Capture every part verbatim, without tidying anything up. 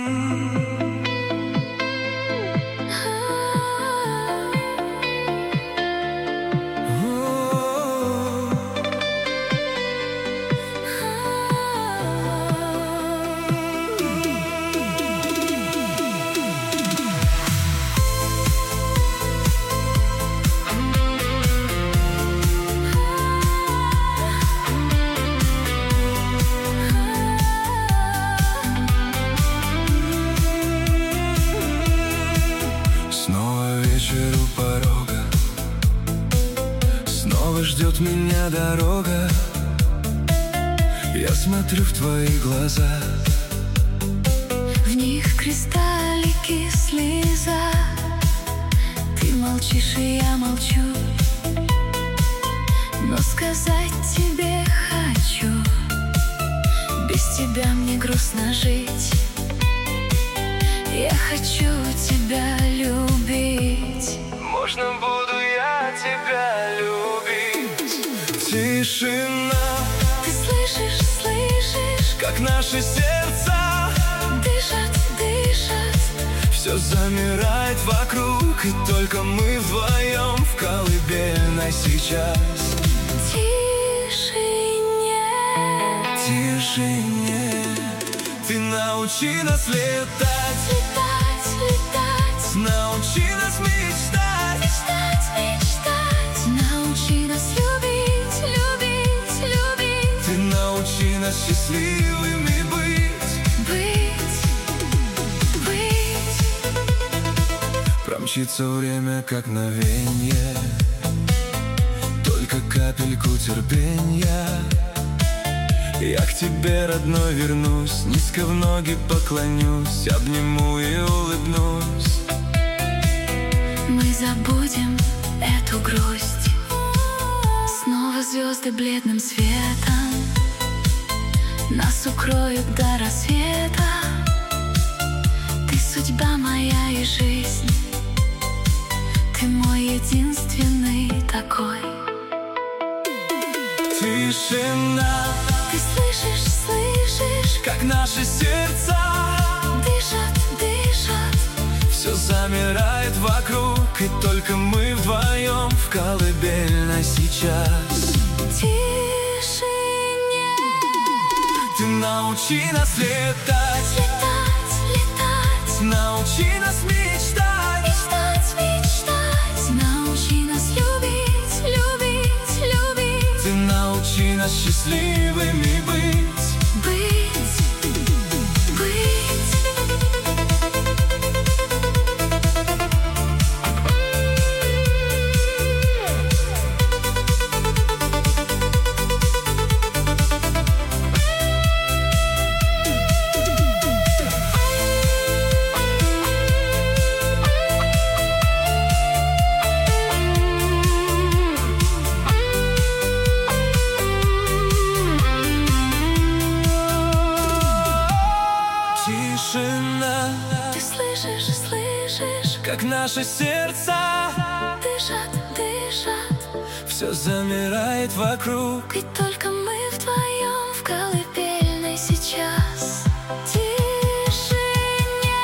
Ждет меня дорога. Я смотрю в твои глаза, в них кристаллики слеза. Ты молчишь, и я молчу, но сказать тебе хочу: без тебя мне грустно жить. Я хочу тебя любить. Можно буду я тебя любить? Тишина. Ты слышишь, слышишь, как наши сердца дышат, дышат. Все замирает вокруг, и только мы вдвоем в колыбельной сейчас. Тишине, тишине. Ты научи нас летать, летать, летать. Научи нас мечтать, мечтать, мечтать. Научи нас любить, любить, любить. Ты научи нас счастливыми быть, быть, быть. Промчится время, как мгновенье, только капельку терпенья. Я к тебе, родной, вернусь, низко в ноги поклонюсь, обниму и улыбнусь. Мы забудем эту грусть, снова звезды бледным светом нас укроют до рассвета. Ты судьба моя и жизнь, ты мой единственный такой. Тишина. Ты слышишь, слышишь, как наши сердца дышат, дышат. Все замирает вокруг, и только мы вдвоем в колыбельной сейчас. Тишине. Ты научи нас летать, летать, летать. Научи нас мечтать, мечтать, мечтать. Научи нас любить, любить, любить. Ты научи нас счастливыми быть, быть, быть. Тишина. Ты слышишь, слышишь, как наши сердца дышат, дышат. Все замирает вокруг, и только мы вдвоем в колыбельной сейчас. Тишине.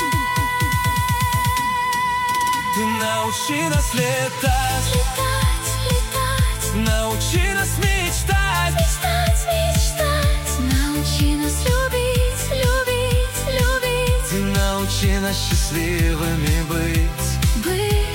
Ты научи нас летать, летать, летать. Научи нас мечтать, мечтать, мечтать. Научи нас любить, любить, любить. Ты научи нас счастливыми быть, быть.